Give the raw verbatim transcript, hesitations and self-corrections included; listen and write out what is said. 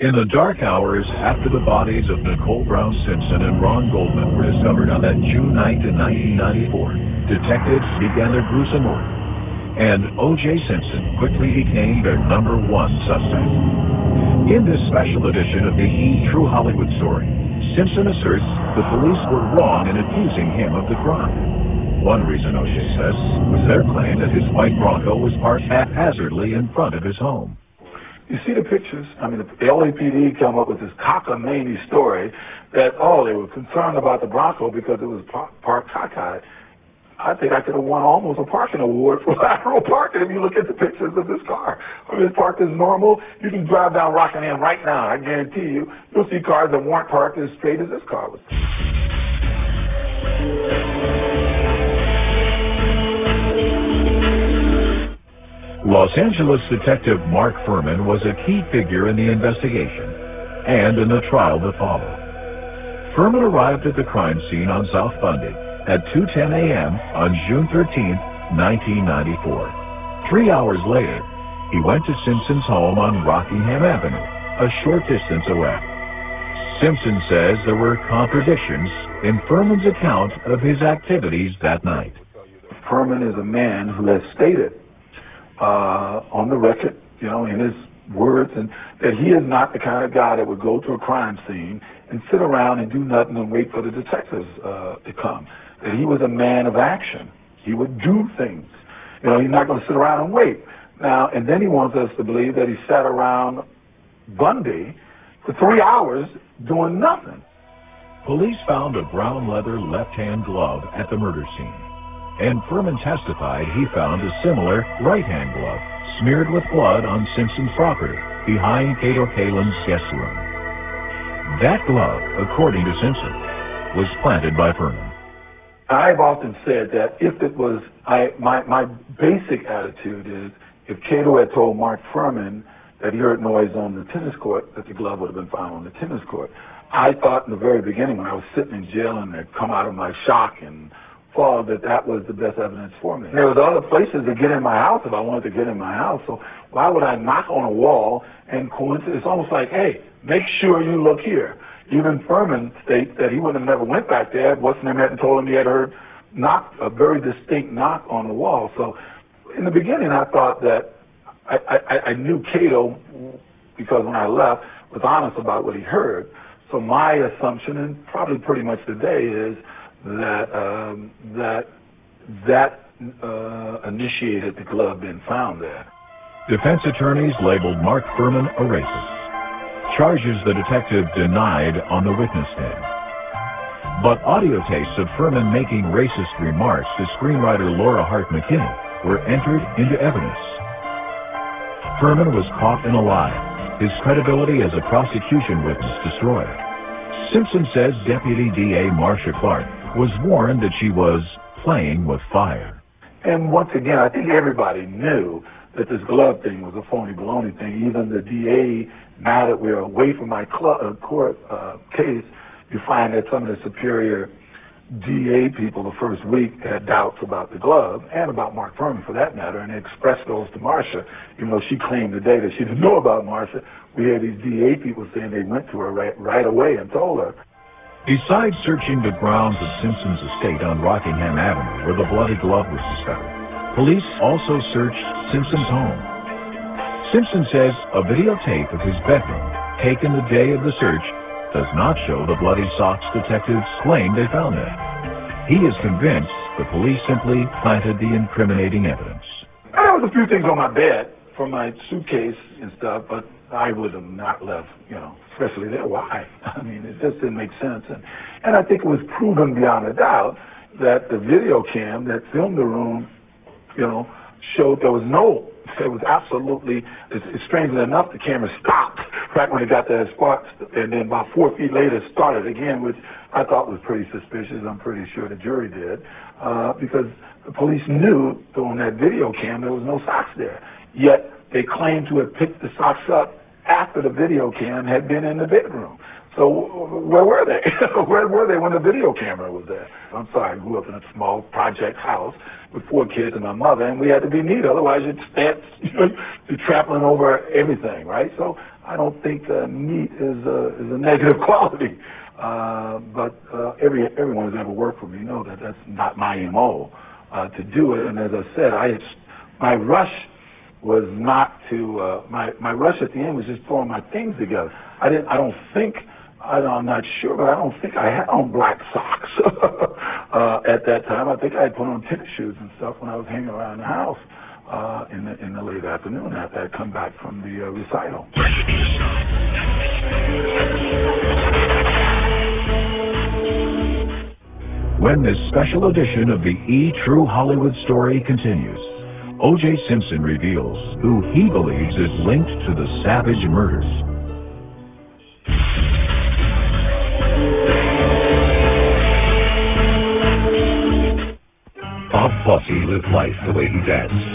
In the dark hours after the bodies of Nicole Brown Simpson and Ron Goldman were discovered on that June night in nineteen ninety-four, detectives began their gruesome work, and O J Simpson quickly became their number one suspect. In this special edition of the E! True Hollywood Story, Simpson asserts the police were wrong in accusing him of the crime. One reason, O J says, was their claim that his white Bronco was parked haphazardly in front of his home. You see the pictures? I mean, the L A P D come up with this cockamamie story that, oh, they were concerned about the Bronco because it was par- parked cockeyed. I think I could have won almost a parking award for lateral parking if you look at the pictures of this car. I mean, it's parked as normal. You can drive down Rockingham right now. I guarantee you, you'll see cars that weren't parked as straight as this car was. Los Angeles detective Mark Fuhrman was a key figure in the investigation and in the trial that followed. Fuhrman arrived at the crime scene on South Bundy at two ten a.m. on June thirteenth, nineteen ninety-four. Three hours later, he went to Simpson's home on Rockingham Avenue, a short distance away. Simpson says there were contradictions in Fuhrman's account of his activities that night. Fuhrman is a man who has stated uh, on the record, you know, in his words, and that he is not the kind of guy that would go to a crime scene and sit around and do nothing and wait for the detectives uh, to come. That he was a man of action. He would do things. You know, he's not going to sit around and wait. Now, and then he wants us to believe that he sat around Bundy for three hours doing nothing. Police found a brown leather left-hand glove at the murder scene, and Fuhrman testified he found a similar right-hand glove smeared with blood on Simpson's property behind Kato Kalin's guest room. That glove, according to Simpson, was planted by Fuhrman. I've often said that if it was, I, my, my basic attitude is, if Kato had told Mark Fuhrman that he heard noise on the tennis court, that the glove would have been found on the tennis court. I thought in the very beginning when I was sitting in jail and I'd come out of my shock and fall, that that was the best evidence for me. There was other places to get in my house if I wanted to get in my house, so why would I knock on a wall and coincidence? It's almost like, hey, make sure you look here. Even Fuhrman states that he would have never went back there. What's-his-name hadn't told him he had heard knock, a very distinct knock on the wall. So in the beginning, I thought that I, I, I knew Kato, because when I left, was honest about what he heard. So my assumption, and probably pretty much today, is that um, that that uh, initiated the glove being found there. Defense attorneys labeled Mark Fuhrman a racist, charges the detective denied on the witness stand. But audio tapes of Fuhrman making racist remarks to screenwriter Laura Hart McKinney were entered into evidence. Fuhrman was caught in a lie, his credibility as a prosecution witness destroyed. Simpson says Deputy D A Marcia Clark was warned that she was playing with fire. And once again, I think everybody knew that this glove thing was a phony baloney thing. Even the D A, now that we're away from my cl- uh, court uh, case, you find that some of the superior D A people the first week had doubts about the glove and about Mark Fuhrman for that matter, and they expressed those to Marcia, even though she claimed today that she didn't know about Marcia. We had these D A people saying they went to her right, right away and told her. Besides searching the grounds of Simpson's estate on Rockingham Avenue, where the bloody glove was discovered, police also searched Simpson's home. Simpson says a videotape of his bedroom, taken the day of the search, does not show the bloody socks detectives claim they found there. He is convinced the police simply planted the incriminating evidence. There was a few things on my bed from my suitcase and stuff, but I would have not left, you know, especially there. Why? I mean, it just didn't make sense. And, and I think it was proven beyond a doubt that the video cam that filmed the room, you know, showed there was no, it was absolutely, it's, it's strangely enough, the camera stopped right when it got to that spot, and then about four feet later it started again, which I thought was pretty suspicious. I'm pretty sure the jury did, uh, because the police knew that on that video cam there was no socks there. Yet they claimed to have picked the socks up after the video cam had been in the bedroom. So where were they? Where were they when the video camera was there? I'm sorry, I grew up in a small project house with four kids and my mother, and we had to be neat. Otherwise, you'd stand, you know, you're trampling over everything, right? So I don't think uh, neat is a, is a negative quality. Uh, but uh, every everyone who's ever worked for me know that that's not my M O uh, to do it. And as I said, I my rush was not to uh, my my rush at the end was just throwing my things together. I didn't. I don't think. I, I'm not sure, but I don't think I had on black socks uh, at that time. I think I had put on tennis shoes and stuff when I was hanging around the house uh, in the in the late afternoon after I'd come back from the uh, recital. When this special edition of the E! True Hollywood Story continues, O J. Simpson reveals who he believes is linked to the savage murders. Bob Fosse lived life the way he danced.